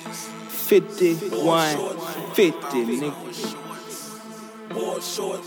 5150, nigga. Board shorts.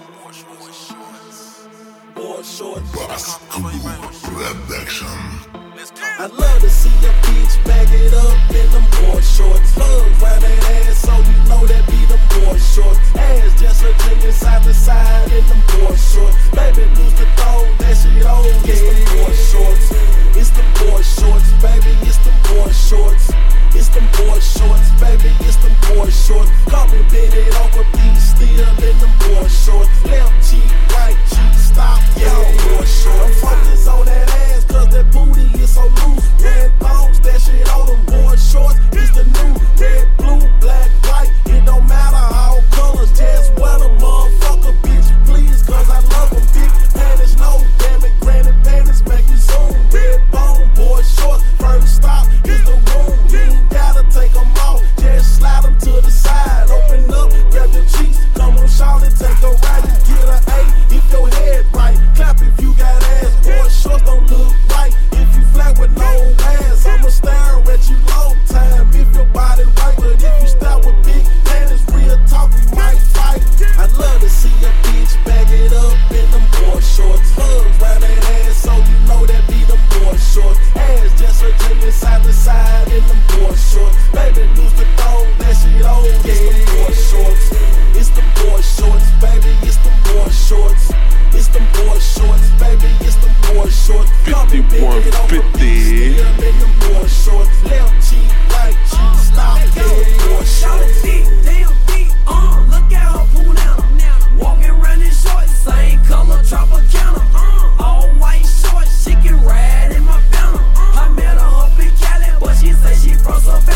I love to see a bitch bag it up in them board shorts. Hugs round that ass, so you know that be them board shorts. Ass just a jigging side to side in them board shorts. Baby, lose the thong, that shit on. It's them board shorts. It's them board shorts, baby. It's them board shorts. It's them board shorts, baby. It's them board shorts. Come and bend it over, please. Still in them board shorts. Left cheek, right cheek, stop. Yeah, board shorts. I'm focused on that ass, cause that booty is so loose. Red thongs, that shit on them board shorts. It's the new red, blue, black, white. It don't matter how colors, just wear the motherfucker, bitch. Please, cause I love them. Big panties, no damn it. Granny panties make you zoom. Red bone, board shorts. First stop is the room. You ain't gotta take them off, just slide them to the side. Open up, grab your cheeks. Come on, shout it, take a ride. You get an A if your head right. Clap if you got ass. Board shorts don't look right if you flat with no ass. I'ma stare at you long time if your body right. But if you start with big panties, real talk, we might fight. I'd love to see a bitch bag it up in them board shorts. Hugs round that ass, so you know that be them board shorts. Ass just a jigging side to side in them board shorts. Baby, lose the thong, that shit on. It's them board shorts. It's them board shorts, baby. It's them board shorts. It's them board shorts, baby. It's them board shorts. 5150. Still in them board shorts. Left cheek, right cheek, stop. Yeah, board shorts. Damn beat, look at her pull down. Walking around in shorts, same color, Tropicana. All white shorts, she can ride in my banner. I met her up in Cali, but she say she from Savannah.